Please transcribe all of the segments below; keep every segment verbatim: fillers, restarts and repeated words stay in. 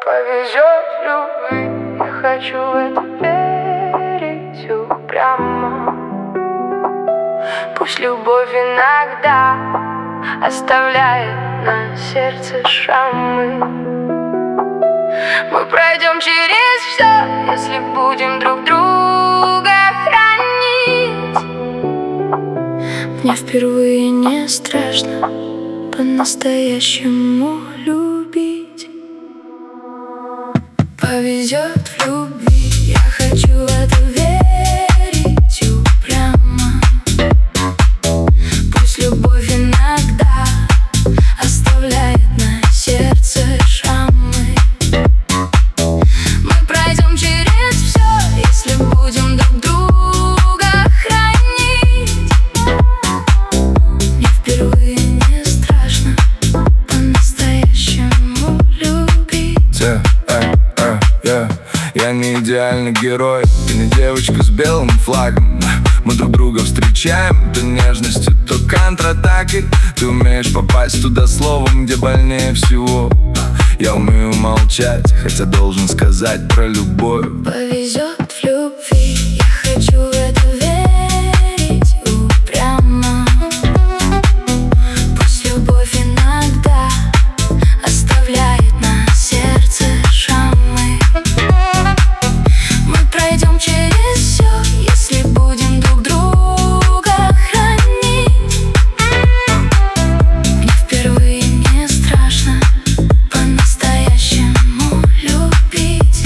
Повезет в любви, я хочу в это верить упрямо. Пусть любовь иногда оставляет на сердце шрамы. Мы пройдем через все, если будем друг друга хранить. Мне впервые не страшно по-настоящему любить. Повезет в любви, я хочу в это верить упрямо. Пусть любовь иногда оставляет на сердце шрамы. Мы пройдем через все, если будем друг друга хранить. Мне впервые не страшно по-настоящему любить. yeah, yeah, yeah, yeah. Я не идеальный герой, ты не девочка с белым флагом. Мы друг друга встречаем то нежностью, то контратакой. Ты умеешь попасть туда словом, где больнее всего. Я умею молчать, хотя должен сказать про любовь. Повезет в любви, я хочу в это верить упрямо. Пусть любовь иногда оставляет на сердце шрамы. Мы пройдем через все, если будем друг друга хранить. Мне впервые не страшно по-настоящему любить.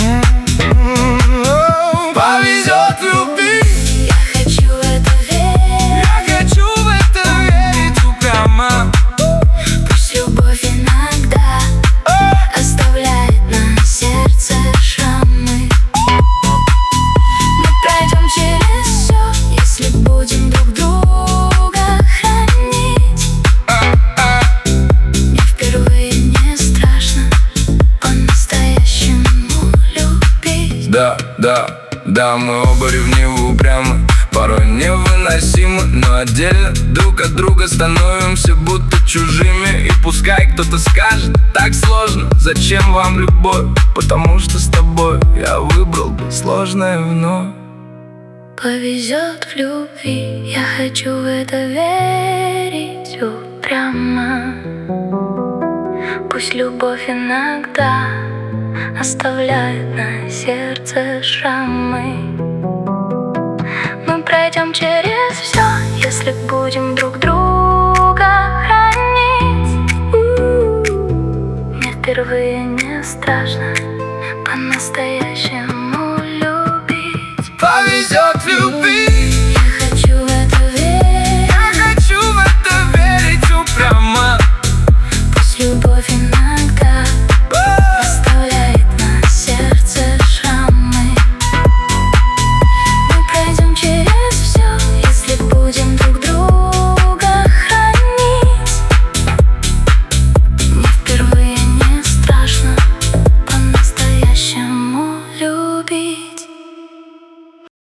Повезет в любви, я хочу в это верить. я хочу в это верить упрямо. Пусть любовь иногда оставляет на сердце шрамы. Мы пройдем через все, если будем друг друга хранить. Мне впервые не страшно по-настоящему любить. Да, да, да, мы оба ревнивы упрямы, порой невыносимы, но отдельно друг от друга становимся будто чужими. И пускай кто-то скажет, так сложно, зачем вам любовь? Потому что с тобой я выбрал бы сложное вновь. Повезет в любви, я хочу в это верить упрямо. Пусть любовь иногда оставляет на сердце шрамы. Мы пройдем через все, если будем друг друга хранить. Мне впервые не страшно по-настоящему любить. Повезет в любви.